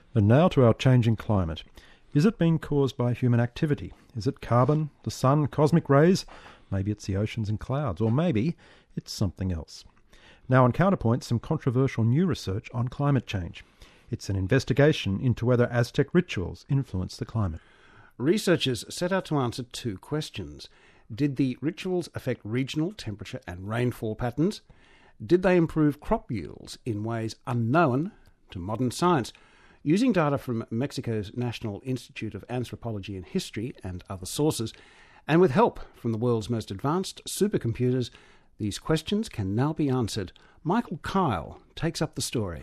And now to our changing climate. Is it being caused by human activity? Is it carbon, the sun, cosmic rays? Maybe it's the oceans and clouds, or maybe it's something else. Now on Counterpoint, some controversial new research on climate change. It's an investigation into whether Aztec rituals influence the climate. Researchers set out to answer two questions. Did the rituals affect regional temperature and rainfall patterns? Did they improve crop yields in ways unknown to modern science? Using data from Mexico's National Institute of Anthropology and History and other sources, and with help from the world's most advanced supercomputers, these questions can now be answered. Michael Kyle takes up the story.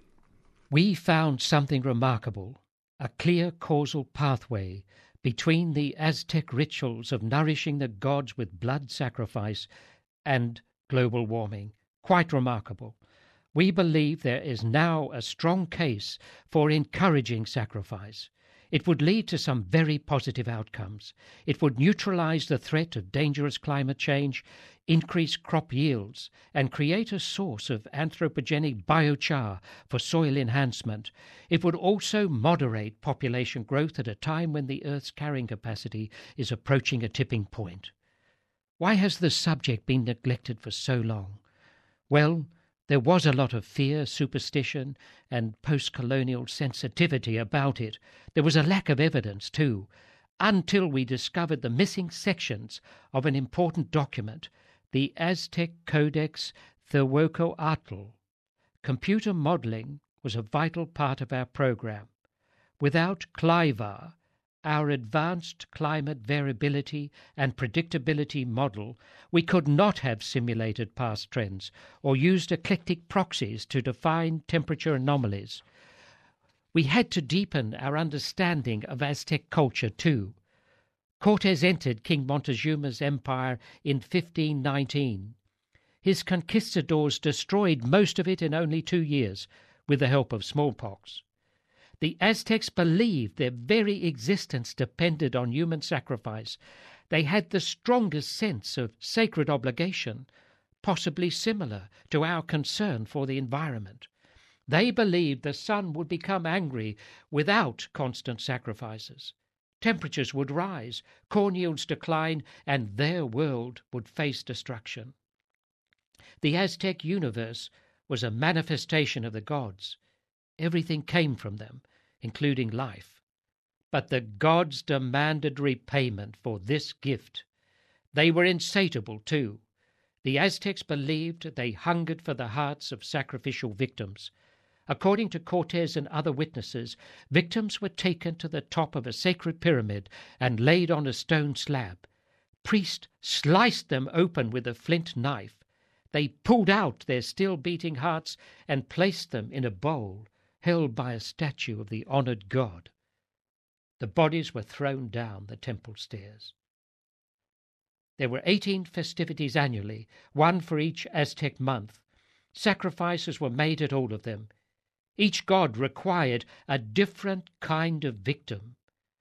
We found something remarkable, a clear causal pathway between the Aztec rituals of nourishing the gods with blood sacrifice and global warming. Quite remarkable. We believe there is now a strong case for encouraging sacrifice. It would lead to some very positive outcomes. It would neutralize the threat of dangerous climate change, increase crop yields, and create a source of anthropogenic biochar for soil enhancement. It would also moderate population growth at a time when the Earth's carrying capacity is approaching a tipping point. Why has this subject been neglected for so long? Well, there was a lot of fear, superstition, and post-colonial sensitivity about it. There was a lack of evidence, too, until we discovered the missing sections of an important document, the Aztec Codex Tehuacóatl. Computer modeling was a vital part of our program. Without CLIVAR, our advanced climate variability and predictability model, we could not have simulated past trends or used eclectic proxies to define temperature anomalies. We had to deepen our understanding of Aztec culture too. Cortes entered King Montezuma's empire in 1519. His conquistadors destroyed most of it in only 2 years with the help of smallpox. The Aztecs believed their very existence depended on human sacrifice. They had the strongest sense of sacred obligation, possibly similar to our concern for the environment. They believed the sun would become angry without constant sacrifices. Temperatures would rise, corn yields decline, and their world would face destruction. The Aztec universe was a manifestation of the gods. Everything came from them, including life. But the gods demanded repayment for this gift. They were insatiable too. The Aztecs believed they hungered for the hearts of sacrificial victims. According to Cortes and other witnesses, victims were taken to the top of a sacred pyramid and laid on a stone slab. Priests sliced them open with a flint knife. They pulled out their still-beating hearts and placed them in a bowl held by a statue of the honored god. The bodies were thrown down the temple stairs. There were 18 festivities annually, one for each Aztec month. Sacrifices were made at all of them. Each god required a different kind of victim.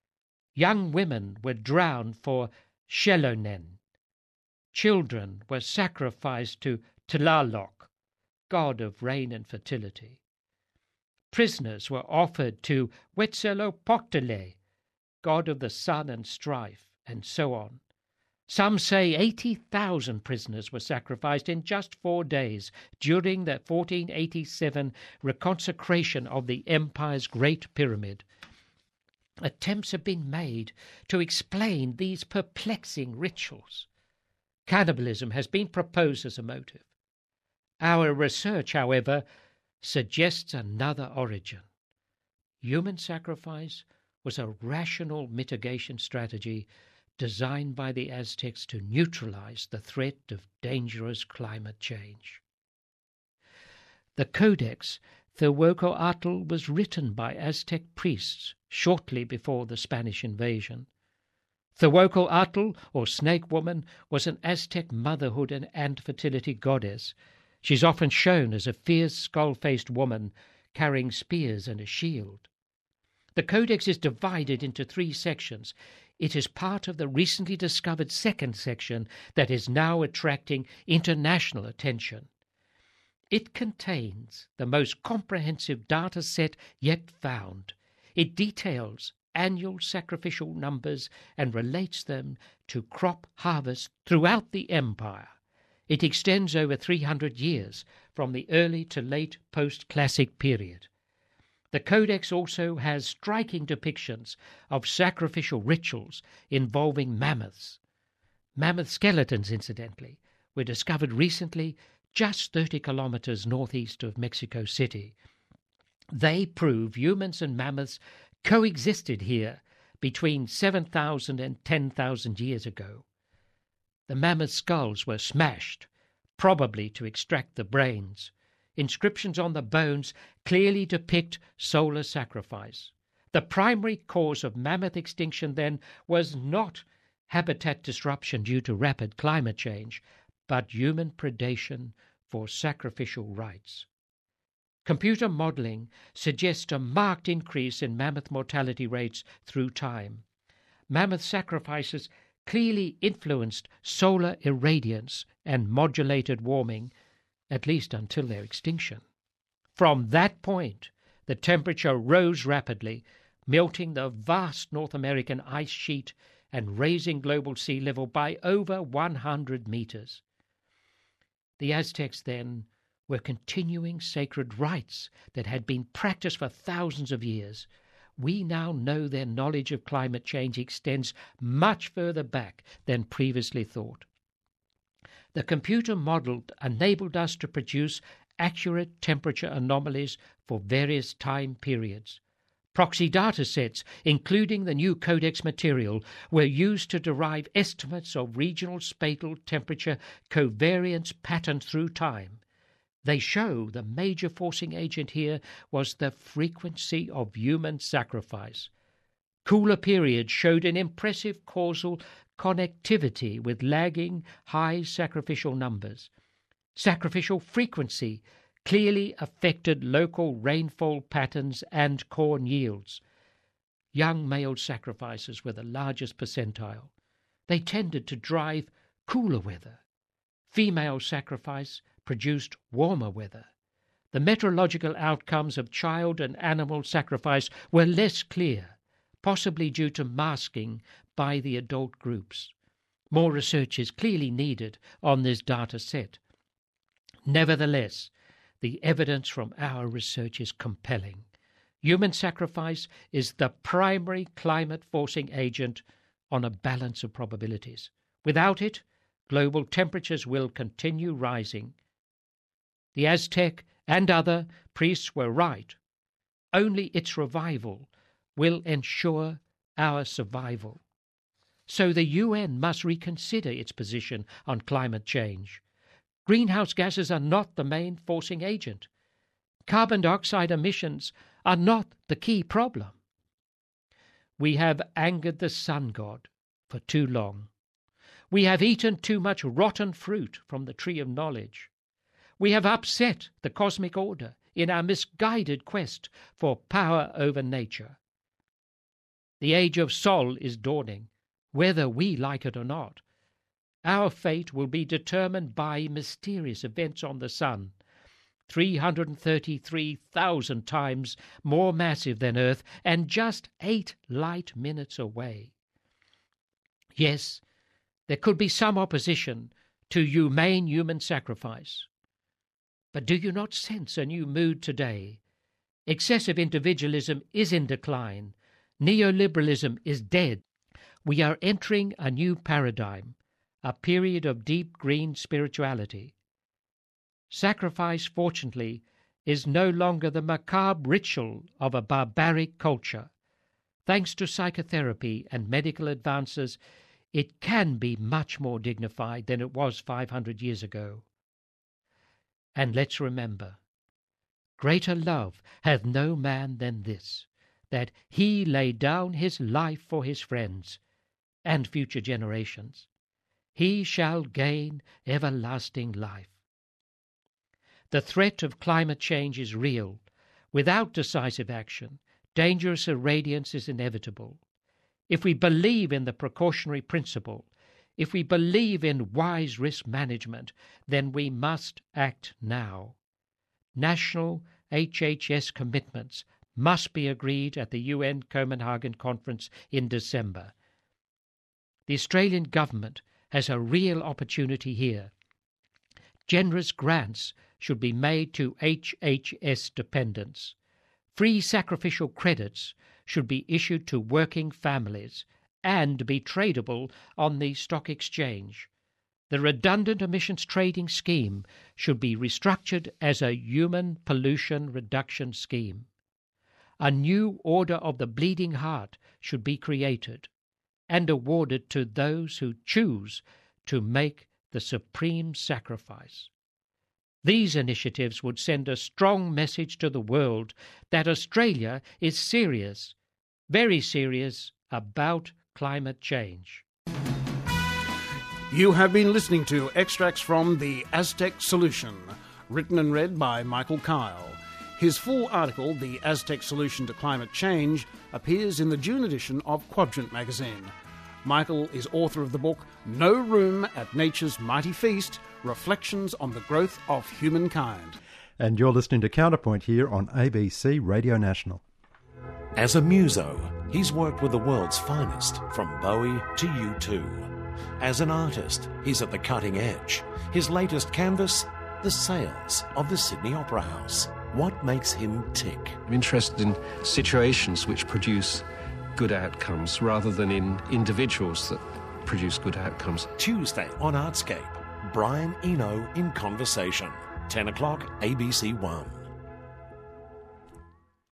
Young women were drowned for Xelonen. Children were sacrificed to Tlaloc, god of rain and fertility. Prisoners were offered to Huitzilopochtli, god of the sun and strife, and so on. Some say 80,000 prisoners were sacrificed in just 4 days during the 1487 reconsecration of the empire's Great Pyramid. Attempts have been made to explain these perplexing rituals. Cannibalism has been proposed as a motive. Our research, however, suggests another origin. Human sacrifice was a rational mitigation strategy designed by the Aztecs to neutralize the threat of dangerous climate change. The Codex Tehuacóatl was written by Aztec priests shortly before the Spanish invasion. Tehuacóatl, or Snake Woman, was an Aztec motherhood and fertility goddess. She's often shown as a fierce, skull-faced woman carrying spears and a shield. The Codex is divided into 3 sections. It is part of the recently discovered second section that is now attracting international attention. It contains the most comprehensive data set yet found. It details annual sacrificial numbers and relates them to crop harvest throughout the empire. It extends over 300 years, from the early to late post-classic period. The Codex also has striking depictions of sacrificial rituals involving mammoths. Mammoth skeletons, incidentally, were discovered recently just 30 kilometers northeast of Mexico City. They prove humans and mammoths coexisted here between 7,000 and 10,000 years ago. The mammoth skulls were smashed, probably to extract the brains. Inscriptions on the bones clearly depict solar sacrifice. The primary cause of mammoth extinction then was not habitat disruption due to rapid climate change, but human predation for sacrificial rites. Computer modeling suggests a marked increase in mammoth mortality rates through time. Mammoth sacrifices clearly influenced solar irradiance and modulated warming, at least until their extinction. From that point, the temperature rose rapidly, melting the vast North American ice sheet and raising global sea level by over 100 meters. The Aztecs, then, were continuing sacred rites that had been practiced for thousands of years. We now know their knowledge of climate change extends much further back than previously thought. The computer model enabled us to produce accurate temperature anomalies for various time periods. Proxy data sets, including the new Codex material, were used to derive estimates of regional spatial temperature covariance patterns through time. They show the major forcing agent here was the frequency of human sacrifice. Cooler periods showed an impressive causal connectivity with lagging high sacrificial numbers. Sacrificial frequency clearly affected local rainfall patterns and corn yields. Young male sacrifices were the largest percentile. They tended to drive cooler weather. Female sacrifice produced warmer weather. The meteorological outcomes of child and animal sacrifice were less clear, possibly due to masking by the adult groups. More research is clearly needed on this data set. Nevertheless, the evidence from our research is compelling. Human sacrifice is the primary climate forcing agent on a balance of probabilities. Without it, global temperatures will continue rising. The Aztec and other priests were right. Only its revival will ensure our survival. So the UN must reconsider its position on climate change. Greenhouse gases are not the main forcing agent. Carbon dioxide emissions are not the key problem. We have angered the sun god for too long. We have eaten too much rotten fruit from the tree of knowledge. We have upset the cosmic order in our misguided quest for power over nature. The age of Sol is dawning, whether we like it or not. Our fate will be determined by mysterious events on the sun, 333,000 times more massive than Earth and just 8 light minutes away. Yes, there could be some opposition to humane human sacrifice. But do you not sense a new mood today? Excessive individualism is in decline. Neoliberalism is dead. We are entering a new paradigm, a period of deep green spirituality. Sacrifice, fortunately, is no longer the macabre ritual of a barbaric culture. Thanks to psychotherapy and medical advances, it can be much more dignified than it was 500 years ago. And let's remember, greater love hath no man than this, that he lay down his life for his friends and future generations. He shall gain everlasting life. The threat of climate change is real. Without decisive action, dangerous irradiance is inevitable. If we believe in the precautionary principle, if we believe in wise risk management, then we must act now. national HHS commitments must be agreed at the UN Copenhagen Conference in December. The Australian government has a real opportunity here. Generous grants should be made to HHS dependents. Free sacrificial credits should be issued to working families and be tradable on the stock exchange. The redundant emissions trading scheme should be restructured as a human pollution reduction scheme. A new order of the bleeding heart should be created and awarded to those who choose to make the supreme sacrifice. These initiatives would send a strong message to the world that Australia is serious, very serious, about climate change. You have been listening to extracts from The Aztec Solution, written and read by Michael Kyle. His full article, The Aztec Solution to Climate Change, appears in the June edition of Quadrant magazine. Michael is author of the book No Room at Nature's Mighty Feast, Reflections on the Growth of Humankind. And you're listening to Counterpoint here on ABC Radio National. As a muso, he's worked with the world's finest, from Bowie to U2. As an artist, he's at the cutting edge. His latest canvas, The Sails of the Sydney Opera House. What makes him tick? I'm interested in situations which produce good outcomes rather than in individuals that produce good outcomes. Tuesday on Artscape, Brian Eno in Conversation. 10 o'clock, ABC 1.